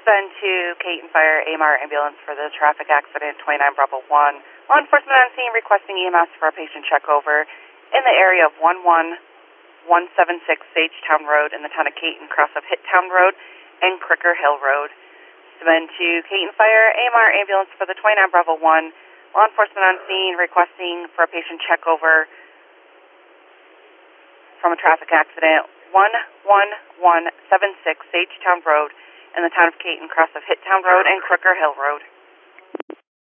Send to Caton Fire AMR ambulance for the traffic accident, 29 Bravo 1. Law enforcement on scene requesting EMS for a patient checkover in the area of 11176 Sagetown Road in the town of Caton, cross of Hitttown Road and Cricker Hill Road. Send to Caton Fire AMR ambulance for the 29 Bravo 1. Law enforcement on scene requesting for a patient checkover from a traffic accident, 11176 Sagetown Road in the town of Caton, cross of Hitttown Road and Cricker Hill Road.